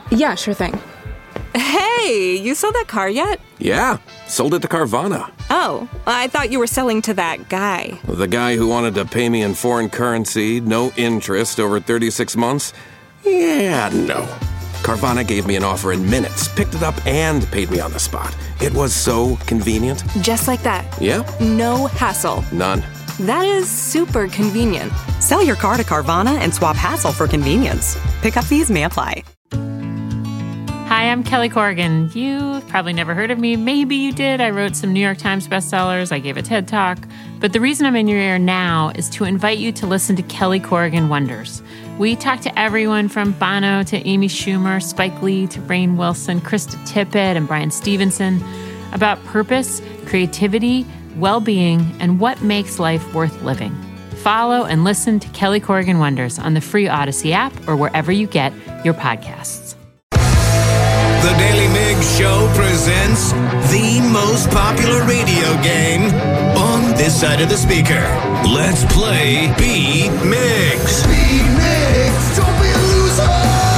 Yeah, sure thing. Hey, you sold that car yet? Yeah, sold it to Carvana. Oh, I thought you were selling to that guy. The guy who wanted to pay me in foreign currency, no interest, over 36 months? Yeah, no. Carvana gave me an offer in minutes, picked it up, and paid me on the spot. It was so convenient. Just like that. Yeah. No hassle. None. That is super convenient. Sell your car to Carvana and swap hassle for convenience. Pickup fees may apply. Hi, I'm Kelly Corrigan. You've probably never heard of me. Maybe you did. I wrote some New York Times bestsellers. I gave a TED Talk. But the reason I'm in your ear now is to invite you to listen to Kelly Corrigan Wonders. We talk to everyone from Bono to Amy Schumer, Spike Lee to Rainn Wilson, Krista Tippett, and Brian Stevenson about purpose, creativity, well-being, and what makes life worth living. Follow and listen to Kelly Corrigan Wonders on the free Odyssey app or wherever you get your podcasts. The Daily Mig Show presents the most popular radio game on this side of the speaker. Let's play Beat Migs. Beat Migs, don't be a loser.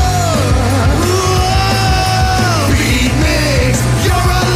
Whoa. Beat Migs, you're a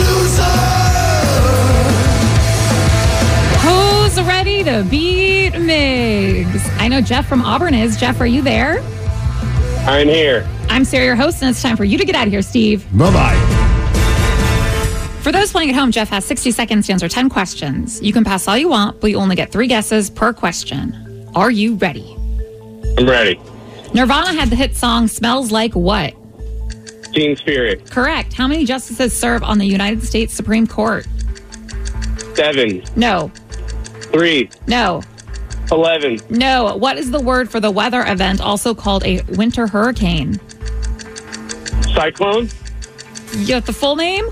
loser. Who's ready to beat Migs? I know Jeff from Auburn is. Jeff, are you there? I'm here. I'm Sarah, your host, and it's time for you to get out of here, Steve. Bye-bye. For those playing at home, Jeff has 60 seconds to answer 10 questions. You can pass all you want, but you only get 3 guesses per question. Are you ready? I'm ready. Nirvana had the hit song Smells Like What? Teen Spirit. Correct. How many justices serve on the United States Supreme Court? 7. No. 3. No. 11. No. What is the word for the weather event, also called a winter hurricane? Cyclone. You got the full name?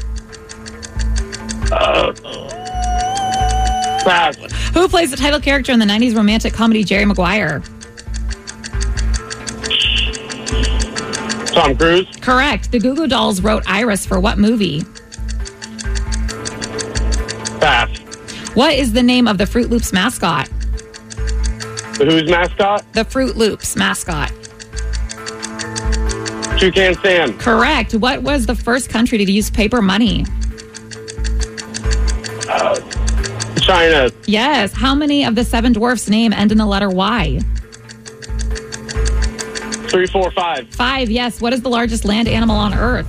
Pass. Who plays the title character in the 90s romantic comedy Jerry Maguire? Tom Cruise. Correct. The Goo Goo Dolls wrote Iris for what movie? Pass. What is the name of the Fruit Loops mascot? The Who's mascot? The Fruit Loops mascot. Toucan Sam. Correct. What was the first country to use paper money? China. Yes. How many of the 7 dwarfs' name end in the letter Y? 3, 4, 5. 5. Yes. What is the largest land animal on Earth?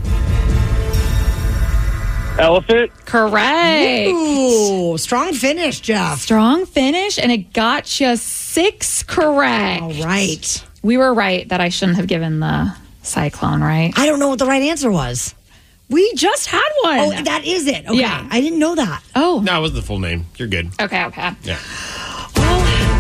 Elephant. Correct. Ooh, strong finish, Jeff. Strong finish, and it got you 6 correct. All right. We were right that I shouldn't have given the cyclone, right? I don't know what the right answer was. We just had one. Oh, that is it. Okay. Yeah. I didn't know that. Oh. No, it was the full name. You're good. Okay. Yeah. Well,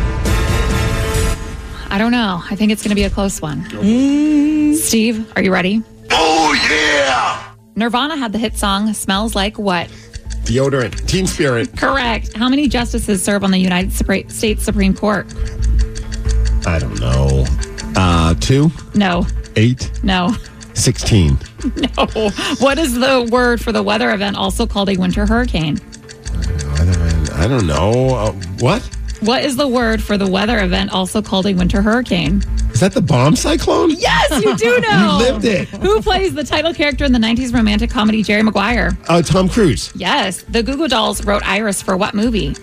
I don't know. I think it's going to be a close one. Steve, are you ready? Oh, yeah! Nirvana had the hit song Smells Like What? Deodorant. Teen Spirit. Correct. How many justices serve on the United States Supreme Court? I don't know. 2? No. 8? No. 16. No. What is the word for the weather event, also called a winter hurricane? I don't know. What? What is the word for the weather event, also called a winter hurricane? Is that the bomb cyclone? Yes, you do know. You lived it. Who plays the title character in the 90s romantic comedy Jerry Maguire? Tom Cruise. Yes. The Goo Goo Dolls wrote Iris for what movie?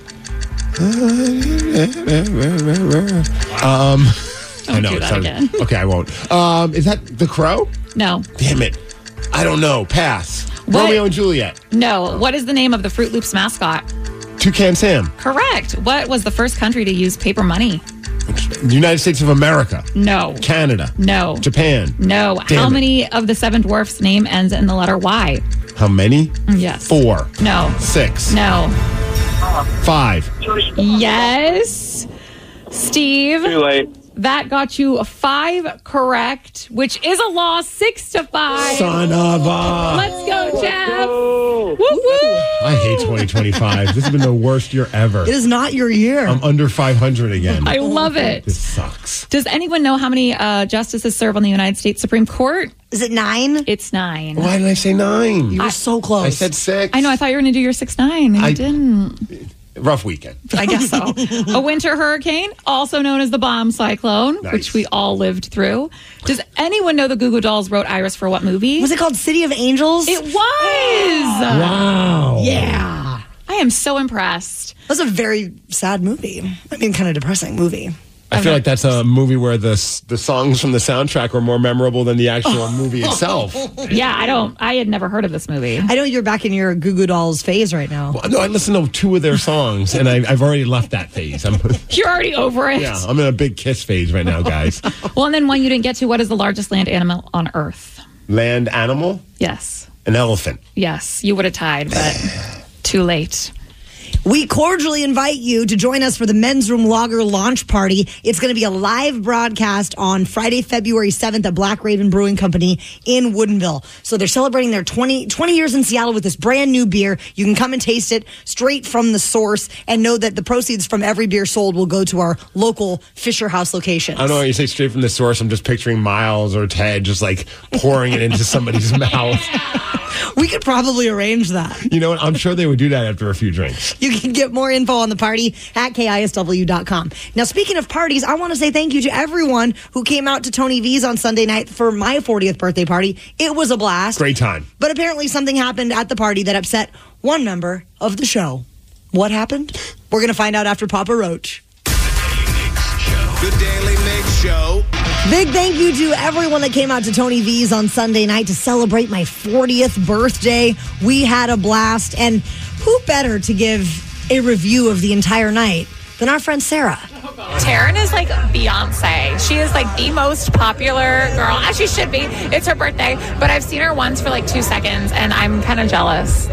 I know. do that again. Okay, I won't. Is that The Crow? No. Damn it. I don't know. Pass. What? Romeo and Juliet. No. What is the name of the Fruit Loops mascot? Toucan Sam. Correct. What was the first country to use paper money? The United States of America. No. Canada. No. Japan. No. Damn How it. many of the 7 dwarfs' name ends in the letter Y? How many? Yes. 4. No. 6. No. 5. Yes. Steve. Too late. That got you 5 correct, which is a loss, 6-5. Son of a... Let's go, Jeff. Oh. Woo-woo. I hate 2025. This has been the worst year ever. It is not your year. I'm under 500 again. I love it. This sucks. Does anyone know how many justices serve on the United States Supreme Court? Is it 9? It's 9. Why did I say 9? You were so close. I said 6. I know. I thought you were going to do your 6-9, and you didn't. Rough weekend. I guess so. A winter hurricane, also known as the bomb cyclone, which we all lived through. Does anyone know the Goo Goo Dolls wrote Iris for what movie? Was it called City of Angels? It was. Wow. Yeah. I am so impressed. That was a very sad movie. I mean, kind of depressing movie. I feel like that's a movie where the songs from the soundtrack are more memorable than the actual movie itself. Yeah, I had never heard of this movie. I know you're back in your Goo Goo Dolls phase right now. Well, no, I listened to 2 of their songs, and I've already left that phase. You're already over it. Yeah, I'm in a big Kiss phase right now, guys. Well, and then one you didn't get to, what is the largest land animal on Earth? Land animal? Yes. An elephant. Yes, you would have tied, but too late. We cordially invite you to join us for the Men's Room Lager launch party. It's going to be a live broadcast on Friday, February 7th at Black Raven Brewing Company in Woodinville. So they're celebrating their 20 years in Seattle with this brand new beer. You can come and taste it straight from the source and know that the proceeds from every beer sold will go to our local Fisher House locations. I don't know when you say straight from the source. I'm just picturing Miles or Ted just like pouring it into somebody's mouth. We could probably arrange that. You know what? I'm sure they would do that after a few drinks. You can get more info on the party at KISW.com. Now, speaking of parties, I want to say thank you to everyone who came out to Tony V's on Sunday night for my 40th birthday party. It was a blast. Great time. But apparently something happened at the party that upset one member of the show. What happened? We're going to find out after Papa Roach. The Daily Mix Show. Big thank you to everyone that came out to Tony V's on Sunday night to celebrate my 40th birthday. We had a blast, and who better to give a review of the entire night than our friend Sarah. Taryn is like Beyonce. She is like the most popular girl, as she should be. It's her birthday, but I've seen her once for like 2 seconds, and I'm kind of jealous.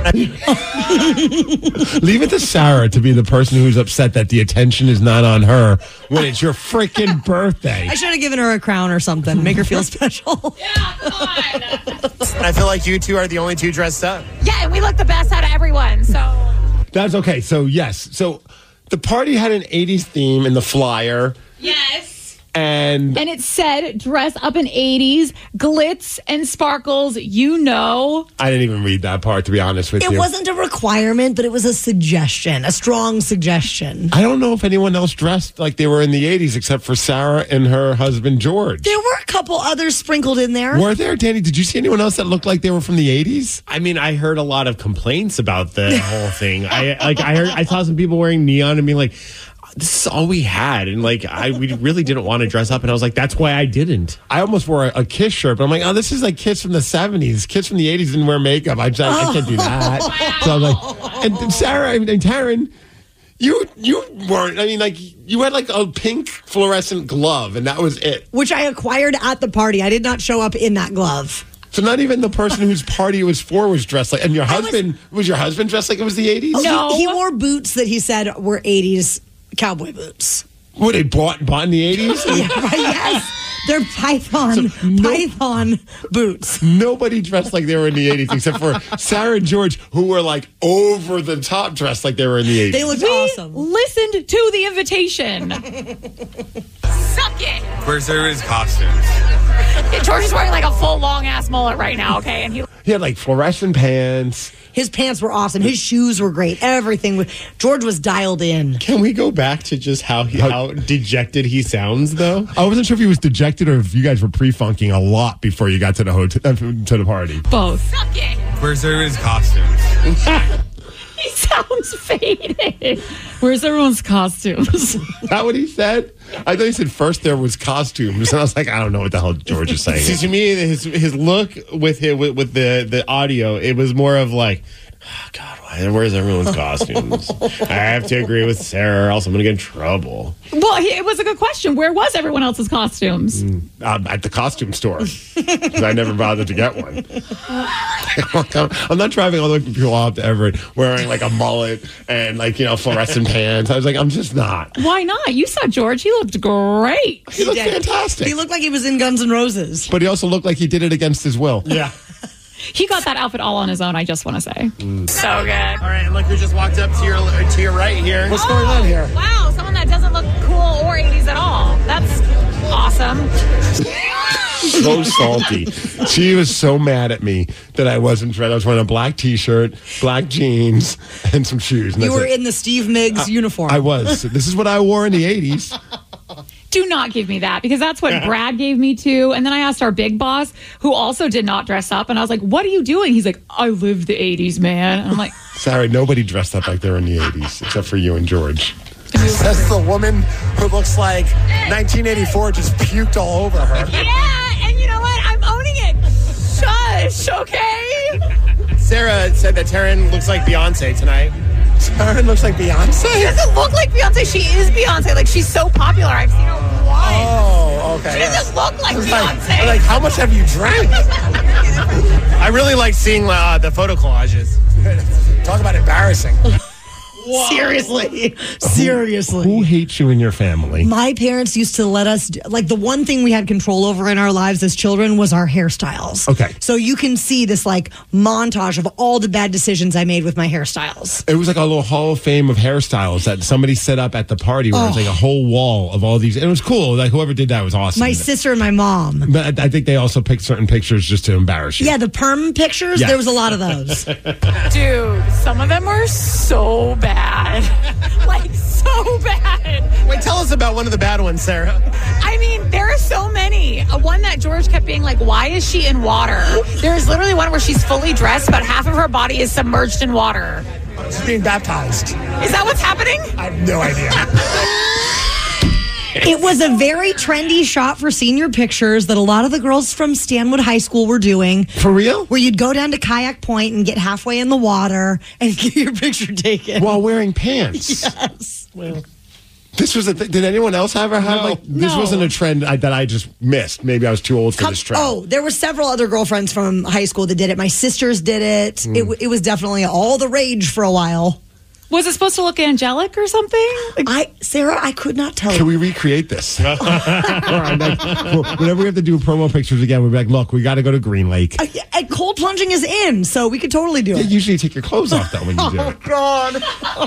Leave it to Sarah to be the person who's upset that the attention is not on her when it's your freaking birthday. I should have given her a crown or something, make her feel special. Yeah, come on. I feel like you two are the only two dressed up. Yeah, and we look the best out of everyone, so. That's okay. So, yes. So, the party had an 80s theme in the flyer. Yes. And it said, dress up in 80s, glitz and sparkles, you know. I didn't even read that part, to be honest with you. It wasn't a requirement, but it was a suggestion, a strong suggestion. I don't know if anyone else dressed like they were in the 80s except for Sarah and her husband, George. There were a couple others sprinkled in there. Were there, Danny? Did you see anyone else that looked like they were from the 80s? I mean, I heard a lot of complaints about the whole thing. I saw some people wearing neon and being like, this is all we had. And we really didn't want to dress up. And I was like, that's why I didn't. I almost wore a Kiss shirt, but I'm like, oh, this is like Kiss from the 70s. Kiss from the 80s didn't wear makeup. I can't do that. Wow. So I was like, and Sarah and Taryn, you weren't. I mean, like, you had like a pink fluorescent glove, and that was it. Which I acquired at the party. I did not show up in that glove. So not even the person whose party it was for was dressed like. And your husband was your husband dressed like it was the 80s? No, he wore boots that he said were 80s cowboy boots. Were they bought in the 80s? Yeah, right, yes. They're Python boots. Nobody dressed like they were in the 80s except for Sarah and George, who were like over the top dressed like they were in the 80s. They looked awesome. Listened to the invitation. Suck it. Where's his costumes? George is wearing like a full long ass mullet right now, okay? And he had like fluorescent pants. His pants were awesome. His shoes were great. Everything was. George was dialed in. Can we go back to just how dejected he sounds, though? I wasn't sure if he was dejected or if you guys were pre-funking a lot before you got to the hotel to the party. Both. Suck it. Where's his costumes? He sounds faded. Where's everyone's costumes? Is that what he said? I thought he said first there was costumes, and I was like, I don't know what the hell George is saying. See, to me, his look with the audio, it was more of like, oh, God, where's everyone's costumes? I have to agree with Sarah, or else I'm going to get in trouble. Well, it was a good question. Where was everyone else's costumes? At the costume store, because I never bothered to get one. I'm not driving all the way from Puyallup to Everett wearing like a mullet and like, fluorescent pants. I was like, I'm just not. Why not? You saw George. He looked great. He looked fantastic. He looked like he was in Guns N' Roses. But he also looked like he did it against his will. Yeah. He got that outfit all on his own, I just want to say. So good. All right, and look who just walked up to your right here. What's going on here? Wow, someone that doesn't look cool or 80s at all. That's awesome. So salty. She was so mad at me that I wasn't dressed. I was wearing a black T-shirt, black jeans, and some shoes. And You that's were it. in the Steve Miggs uniform. I was. This is what I wore in the 80s. Do not give me that because that's what Brad gave me too. And then I asked our big boss, who also did not dress up, and I was like, "What are you doing?" He's like, "I lived the '80s, man." And I'm like, Sorry, nobody dressed up like they were in the 80s except for you and George. Says the woman who looks like 1984 just puked all over her. "Yeah," and you know what? I'm owning it. Shush, okay? Sarah said that Taryn looks like Beyonce tonight. Taryn looks like Beyonce? She doesn't look like Beyonce. She is Beyonce. Like, she's so popular. I've seen her once. Oh, okay. She doesn't look like I was Beyonce. like, how much have you drank? I really like seeing the photo collages. Talk about embarrassing. Seriously. Who hates you in your family? My parents used to let us, like, the one thing we had control over in our lives as children was our hairstyles. Okay. So you can see this, like, montage of all the bad decisions I made with my hairstyles. It was like a little Hall of Fame of hairstyles that somebody set up at the party where it was like a whole wall of all these. And it was cool. Like, whoever did that was awesome. My sister and my mom. But I think they also picked certain pictures just to embarrass you. Yeah, the perm pictures, Yes. there was a lot of those. Dude, some of them were so bad. Like, so bad. Wait, tell us about one of the bad ones, Sarah. I mean, there are so many. One that George kept being like, why is she in water? There's literally one where she's fully dressed, but half of her body is submerged in water. She's being baptized. Is that what's happening? I have no idea. It was a very trendy shot for senior pictures that a lot of the girls from Stanwood High School were doing. For real? Where you'd go down to Kayak Point and get halfway in the water and get your picture taken. While wearing pants. Yes. Well, this was did anyone else ever have like this? No. Wasn't a trend that I just missed. Maybe I was too old for this trend. Oh, there were several other girlfriends from high school that did it. My sisters did it. It was definitely all the rage for a while. Was it supposed to look angelic or something? Sarah, I could not tell Can you. we recreate this? Whenever we have to do promo pictures again, we'll be like, look, we got to go to Green Lake. And cold plunging is in, so we could totally do it. Usually you take your clothes off though when you do it. God.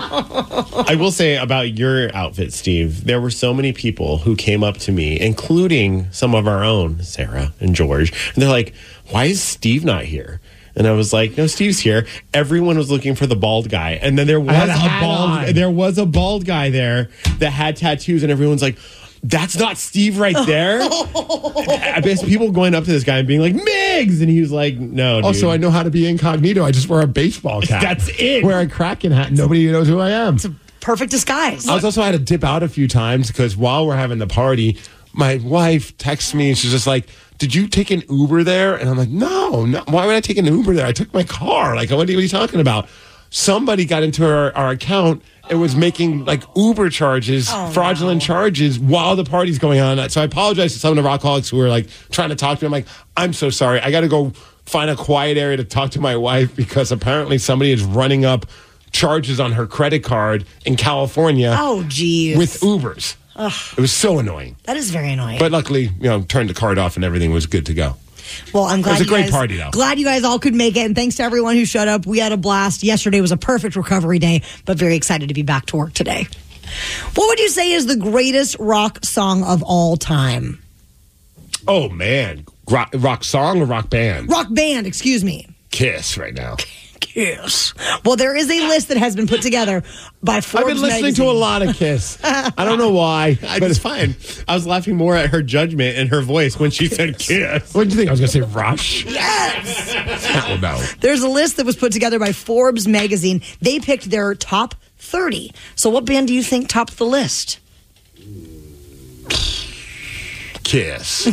I will say about your outfit, Steve, there were so many people who came up to me, including some of our own, Sarah and George, and they're like, why is Steve not here? And I was like, no, Steve's here. Everyone was looking for the bald guy. And then there was a bald guy there that had tattoos, and everyone's like, that's not Steve right there. I guess people going up to this guy and being like, Miggs! And he was like, no, dude. Also, I know how to be incognito. I just wear a baseball cap. That's it. Wear a Kraken hat. Nobody knows who I am. It's a perfect disguise. I was also had to dip out a few times because while we're having the party, my wife texts me and she's just like, did you take an Uber there? And I'm like, no. Why would I take an Uber there? I took my car. Like, what are you talking about? Somebody got into our account and was making like Uber charges, fraudulent charges while the party's going on. So I apologize to some of the rockaholics who were like trying to talk to me. I'm like, I'm so sorry. I got to go find a quiet area to talk to my wife because apparently somebody is running up charges on her credit card in California. Oh, geez. With Ubers. Ugh. It was so annoying. That is very annoying. But luckily, turned the card off and everything was good to go. Well, I'm glad it was a great you guys, party, though. Glad you guys all could make it, and thanks to everyone who showed up. We had a blast. Yesterday was a perfect recovery day, but very excited to be back to work today. What would you say is the greatest rock song of all time? Oh, man. Rock song or rock band? Rock band, excuse me. Kiss right now. Kiss. Well, there is a list that has been put together by Forbes I've been listening magazine. to a lot of Kiss. I don't know why, but it's fine. I was laughing more at her judgment and her voice when she said Kiss. What did you think? I was going to say Rush? Yes. Hell no. There's a list that was put together by Forbes magazine. They picked their top 30. So what band do you think topped the list? Kiss.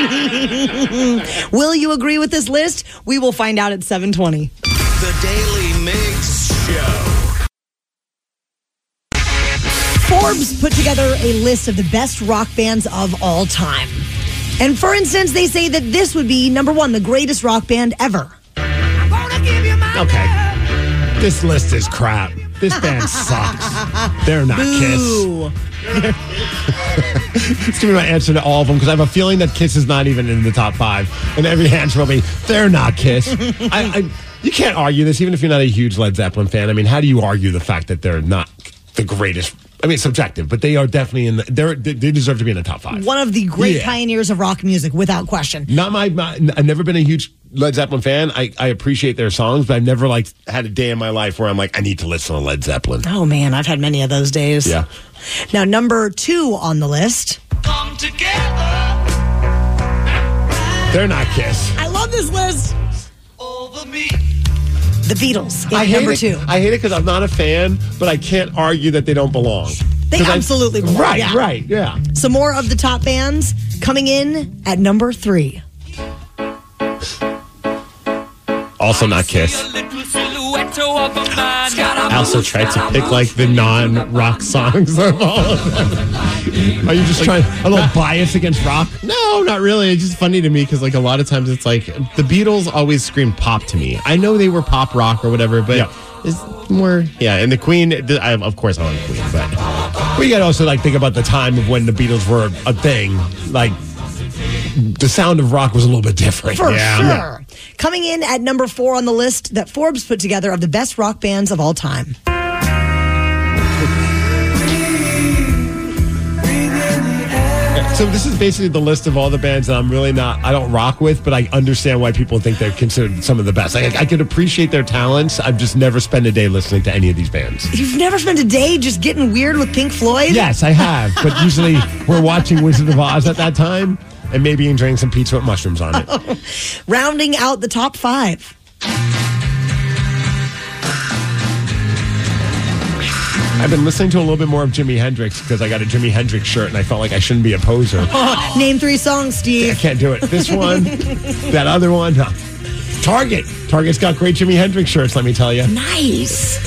Will you agree with this list? We will find out at 7:20. The Daily Mix Show. Forbes put together a list of the best rock bands of all time. And for instance, they say that this would be number one, the greatest rock band ever. Okay. This list is crap. This band sucks. They're not Boo. Kiss. It's going to be my answer to all of them because I have a feeling that Kiss is not even in the top 5. And every answer will be, they're not Kiss. You can't argue this, even if you're not a huge Led Zeppelin fan. I mean, how do you argue the fact that they're not the greatest? I mean, it's subjective, but they are definitely they deserve to be in the top 5. One of the great pioneers of rock music, without question. I've never been a huge Led Zeppelin fan. I appreciate their songs, but I've never had a day in my life where I'm like, I need to listen to Led Zeppelin. Oh man, I've had many of those days. Yeah. Now, number 2 on the list. Come together. They're not Kiss. I love this list. Over me. The Beatles. Number 2. I hate it because I'm not a fan, but I can't argue that they don't belong. They absolutely belong. Right, yeah. Some more of the top bands coming in at number 3. Also not Kiss. I also tried to pick the non-rock songs of all of them. Are you just trying a little bias against rock? No, not really. It's just funny to me because a lot of times it's the Beatles always scream pop to me. I know they were pop rock or whatever, but it's more and the Queen. Of course, I want Queen, but we got to also think about the time of when the Beatles were a thing. The sound of rock was a little bit different. For sure. Coming in at number 4 on the list that Forbes put together of the best rock bands of all time. So this is basically the list of all the bands that I don't rock with, but I understand why people think they're considered some of the best. I could appreciate their talents. I've just never spent a day listening to any of these bands. You've never spent a day just getting weird with Pink Floyd? Yes, I have. But usually we're watching Wizard of Oz at that time and maybe enjoying some pizza with mushrooms on it. Rounding out the top 5. I've been listening to a little bit more of Jimi Hendrix because I got a Jimi Hendrix shirt and I felt like I shouldn't be a poser. Name 3 songs, Steve. I can't do it. This one, that other one. No. Target. Target's got great Jimi Hendrix shirts, let me tell you. Nice.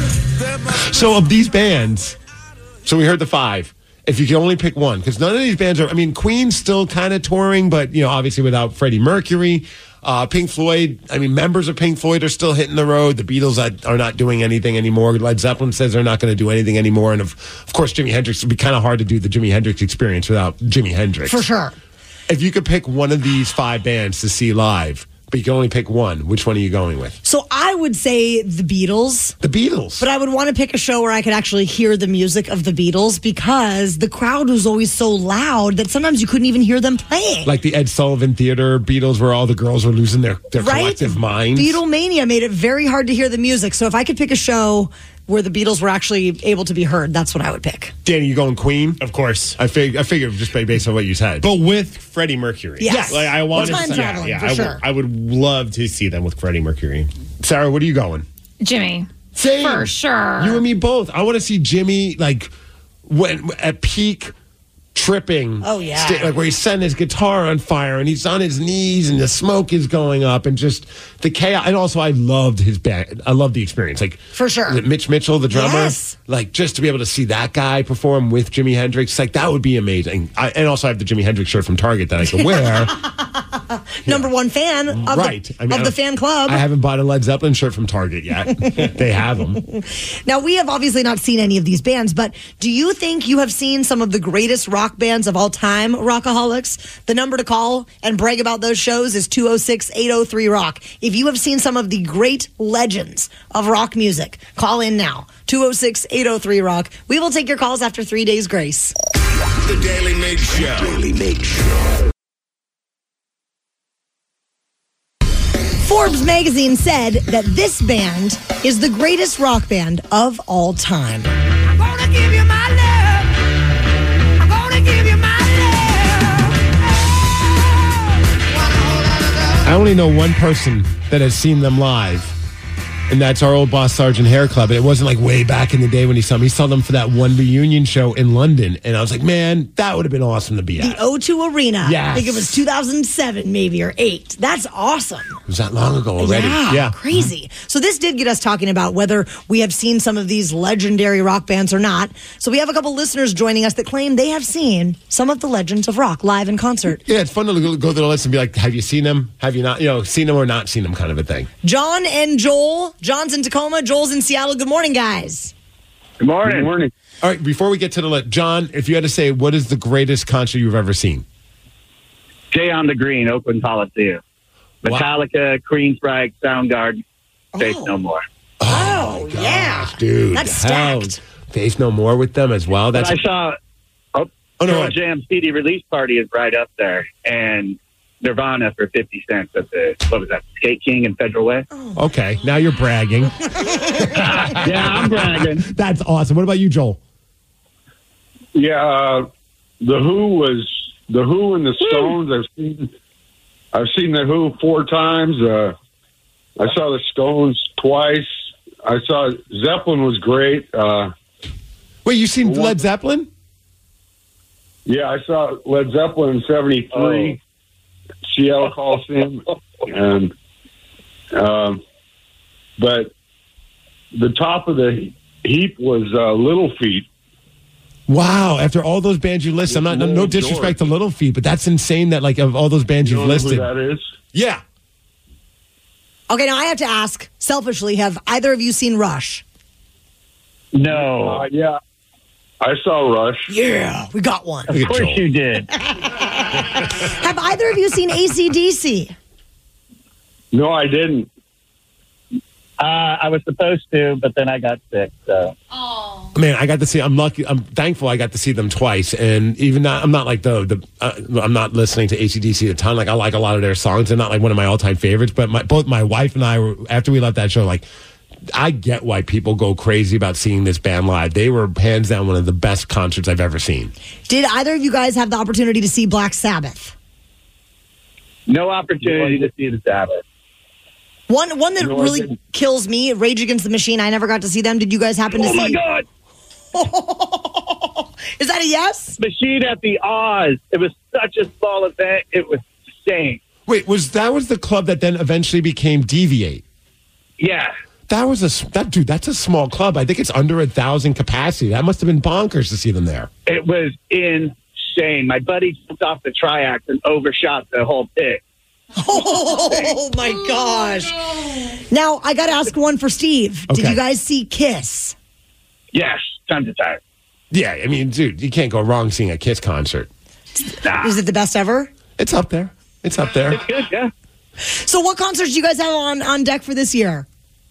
So of these bands, so we heard the 5. If you can only pick one, because none of these bands are, Queen's still kind of touring, but, obviously without Freddie Mercury. Pink Floyd, members of Pink Floyd are still hitting the road. The Beatles are not doing anything anymore. Led Zeppelin says they're not going to do anything anymore. And of course, Jimi Hendrix, would be kind of hard to do the Jimi Hendrix experience without Jimi Hendrix. For sure. If you could pick one of these 5 bands to see live, but you can only pick one, which one are you going with? So I would say the Beatles. The Beatles. But I would want to pick a show where I could actually hear the music of the Beatles because the crowd was always so loud that sometimes you couldn't even hear them playing. Like the Ed Sullivan Theater Beatles where all the girls were losing their collective minds. Beatlemania made it very hard to hear the music. So if I could pick a show where the Beatles were actually able to be heard, that's what I would pick. Danny, you going Queen? Of course. I figured just based on what you said. But with Freddie Mercury. Yes. I wanted time traveling, for sure. I would love to see them with Freddie Mercury. Sarah, what are you going? Jimmy. Same. For sure. You and me both. I want to see Jimmy when at peak tripping. Oh, yeah. Where he's setting his guitar on fire and he's on his knees and the smoke is going up and just the chaos. And also, I loved his band. I loved the experience. For sure. Mitch Mitchell, the drummer. Yes. Just to be able to see that guy perform with Jimi Hendrix, that would be amazing. And also, I have the Jimi Hendrix shirt from Target that I can wear. Number 1 fan of, the fan club. I haven't bought a Led Zeppelin shirt from Target yet. They have them. Now, we have obviously not seen any of these bands, but do you think you have seen some of the greatest rock bands of all time, Rockaholics? The number to call and brag about those shows is 206-803-ROCK. If you have seen some of the great legends of rock music, call in now. 206-803-ROCK. We will take your calls after 3 days grace. The Daily Mig Show. Daily Mig Show. Forbes magazine said that this band is the greatest rock band of all time. I'm gonna give you my love. I'm gonna give you my love. I only know one person that has seen them live, and that's our old boss, Sergeant Hair Club. And it wasn't way back in the day when he saw them. He saw them for that one reunion show in London. And I was like, man, that would have been awesome to be at. The O2 Arena. Yes. I think it was 2007 maybe or 8. That's awesome. It was that long ago already. Yeah. Crazy. So this did get us talking about whether we have seen some of these legendary rock bands or not. So we have a couple listeners joining us that claim they have seen some of the legends of rock live in concert. Yeah, it's fun to go through the list and be like, have you seen them? Have you not? Seen them or not seen them kind of a thing. John and Joel. John's in Tacoma. Joel's in Seattle. Good morning, guys. Good morning. Good morning. All right, before we get to the list, John, if you had to say, what is the greatest concert you've ever seen? Jay on the Green, Oakland Coliseum. Metallica, Queensryche, Soundgarden, Faith No More. Oh, yeah. Dude, That's stacked. Faith No More with them as well. But I saw no, Jam CD release party is right up there, and Nirvana for 50 cents at the, what was that, Skate King in Federal Way? Okay, now you're bragging. Yeah, I'm bragging. That's awesome. What about you, Joel? Yeah, the Who and the Stones. I've seen the Who 4 times. I saw the Stones twice. I saw Zeppelin was great. Wait, you seen Led Zeppelin? Yeah, I saw Led Zeppelin in '73, Seattle Coliseum, and but the top of the heap was Little Feat. Wow! After all those bands you listed, I'm not no disrespect to Little Feat, but that's insane. That like of all those bands you've listed, who that is? Yeah. Okay, now I have to ask selfishly: have either of you seen Rush? No. Yeah, I saw Rush. Yeah, we got one. Of course you did. Have either of you seen AC/DC? No, I didn't. I was supposed to, but then I got sick. So. Man, I got to see. I'm lucky. I'm thankful. I got to see them twice, and even not. I'm not like I'm not listening to AC/DC a ton. Like I like a lot of their songs. They're not like one of my all time favorites. But both my wife and I were after we left that show. Like I get why people go crazy about seeing this band live. They were hands down one of the best concerts I've ever seen. Did either of you guys have the opportunity to see Black Sabbath? No opportunity to see the Sabbath. One that really kills me, Rage Against the Machine. I never got to see them. Did you guys happen to see? Oh my God! Is that a yes? Machine at the Oz. It was such a small event. It was insane. Wait, was the club that then eventually became Deviate? Yeah. That's a small club. I think it's under 1,000 capacity. That must have been bonkers to see them there. It was insane. My buddy jumped off the triax and overshot the whole pit. Oh my gosh. Now, I got to ask one for Steve. Okay. Did you guys see Kiss? Yes, time to time. Yeah, I mean, dude, you can't go wrong seeing a Kiss concert. Nah. Is it the best ever? It's up there. It's up there. It's good, yeah. So what concerts do you guys have on deck for this year?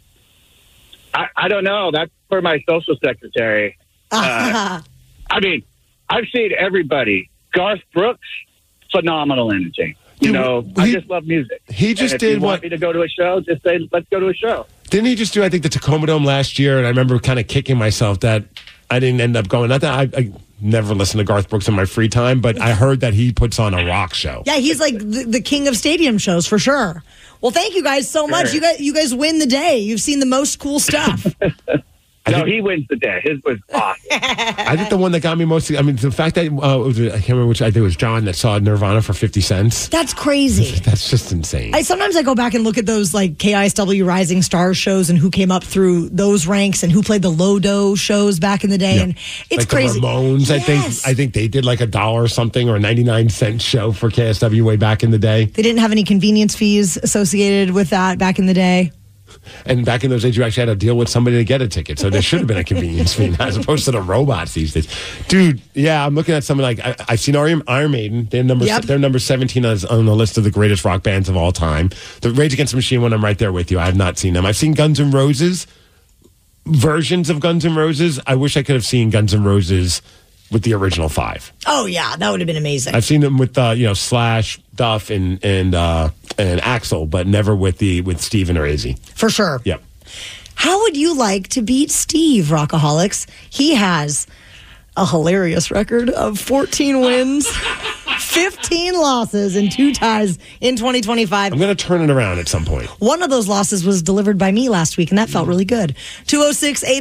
I don't know. That's for my social secretary. I mean, I've seen everybody. Garth Brooks, phenomenal entertainment. I just love music. He just if did you want me to go to a show, just say, let's go to a show. Didn't he just do, I think, the Tacoma Dome last year? And I remember kind of kicking myself that I didn't end up going. Not that I never listened to Garth Brooks in my free time, but I heard that he puts on a rock show. Yeah, he's like the king of stadium shows for sure. Well, thank you guys so much. You guys win the day. You've seen the most cool stuff. He wins the day. His was awesome. I think the one that got me most, I mean, the fact that, I can't remember which, I think it was John that saw Nirvana for 50 cents. That's crazy. That's just insane. Sometimes I go back and look at those like KISW Rising Stars shows and who came up through those ranks and who played the Lodo shows back in the day. Yeah. And it's like crazy. The Ramones, yes. I think they did like $1 or something or a 99-cent show for KSW way back in the day. They didn't have any convenience fees associated with that back in the day. And back in those days, you actually had to deal with somebody to get a ticket. So there should have been a convenience fee as opposed to the robots these days. Dude, yeah, I'm looking at something like, I've seen Iron Maiden. They're number 17 on the list of the greatest rock bands of all time. The Rage Against the Machine one, I'm right there with you. I have not seen them. I've seen Guns N' Roses, versions of Guns N' Roses. I wish I could have seen Guns N' Roses with the original 5. Oh, yeah, that would have been amazing. I've seen them with Slash, Duff, and Axl, but never with Steven or Izzy. For sure. Yep. How would you like to beat Steve, Rockaholics? He has a hilarious record of 14 wins, 15 losses, and 2 ties in 2025. I'm going to turn it around at some point. One of those losses was delivered by me last week, and that felt really good.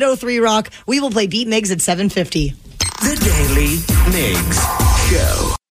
206-803-ROCK. We will play Beat Migs at 7:50. The Daily Migs Show.